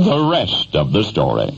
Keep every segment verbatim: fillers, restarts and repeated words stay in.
the rest of the story.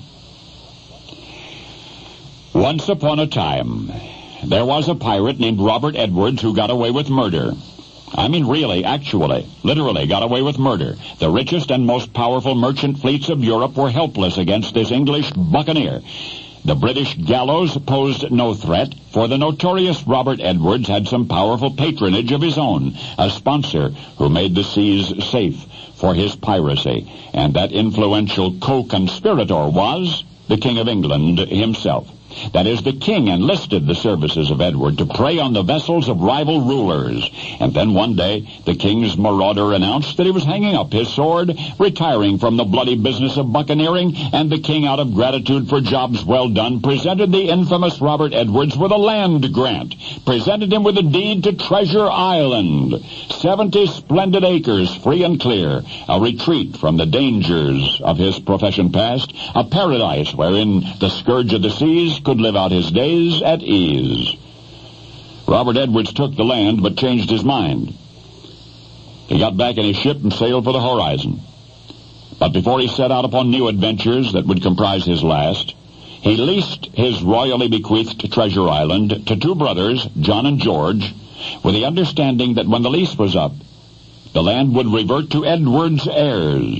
Once upon a time, there was a pirate named Robert Edwards who got away with murder. I mean really, actually, literally got away with murder. The richest and most powerful merchant fleets of Europe were helpless against this English buccaneer. The British gallows posed no threat, for the notorious Robert Edwards had some powerful patronage of his own, a sponsor who made the seas safe for his piracy, and that influential co-conspirator was the King of England himself. That is, the king enlisted the services of Edward to prey on the vessels of rival rulers. And then one day, the king's marauder announced that he was hanging up his sword, retiring from the bloody business of buccaneering, and the king, out of gratitude for jobs well done, presented the infamous Robert Edwards with a land grant, presented him with a deed to Treasure Island, seventy splendid acres, free and clear, a retreat from the dangers of his profession past, a paradise wherein the scourge of the seas could live out his days at ease. Robert Edwards took the land, but changed his mind. He got back in his ship and sailed for the horizon. But before he set out upon new adventures that would comprise his last, he leased his royally bequeathed Treasure Island to two brothers, John and George, with the understanding that when the lease was up, the land would revert to Edwards' heirs.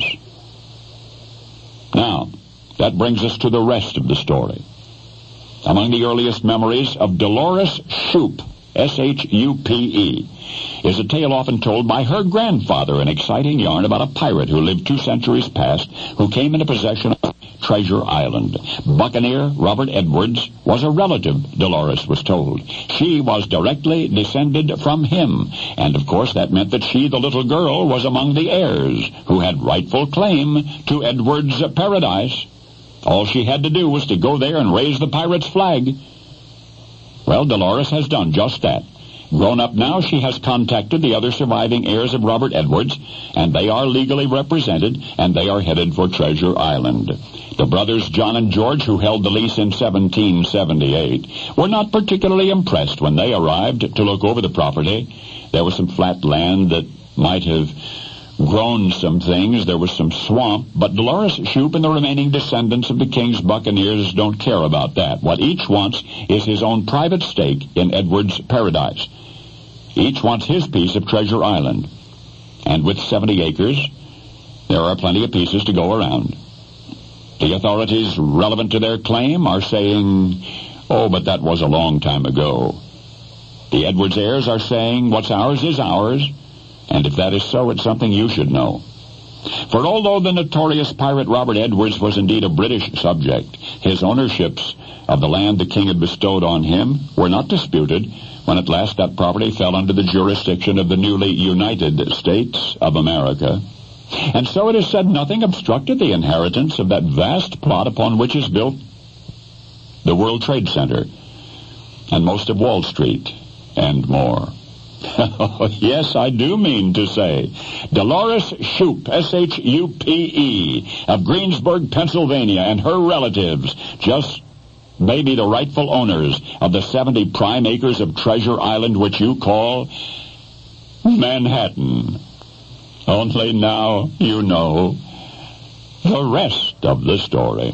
Now, that brings us to the rest of the story. Among the earliest memories of Dolores Shupe, S H U P E, is a tale often told by her grandfather, an exciting yarn about a pirate who lived two centuries past, who came into possession of Treasure Island. Buccaneer Robert Edwards was a relative, Dolores was told. She was directly descended from him, and of course that meant that she, the little girl, was among the heirs who had rightful claim to Edwards' paradise. All she had to do was to go there and raise the pirate's flag. Well, Dolores has done just that. Grown up now, she has contacted the other surviving heirs of Robert Edwards, and they are legally represented, and they are headed for Treasure Island. The brothers John and George, who held the lease in seventeen seventy-eight, were not particularly impressed when they arrived to look over the property. There was some flat land that might have grown some things. There was some swamp, but Dolores Shupe and the remaining descendants of the king's buccaneers don't care about that. What each wants is his own private stake in Edward's paradise. Each wants his piece of Treasure Island. And with seventy acres, there are plenty of pieces to go around. The authorities relevant to their claim are saying, oh, but that was a long time ago. The Edwards heirs are saying, what's ours is ours. And if that is so, it's something you should know. For although the notorious pirate Robert Edwards was indeed a British subject, his ownerships of the land the king had bestowed on him were not disputed when at last that property fell under the jurisdiction of the newly United States of America. And so it is said nothing obstructed the inheritance of that vast plot upon which is built the World Trade Center and most of Wall Street and more. Yes, I do mean to say, Dolores Shupe, S H U P E, of Greensburg, Pennsylvania, and her relatives just may be the rightful owners of the seventy prime acres of Treasure Island, which you call Manhattan. Only now you know the rest of the story.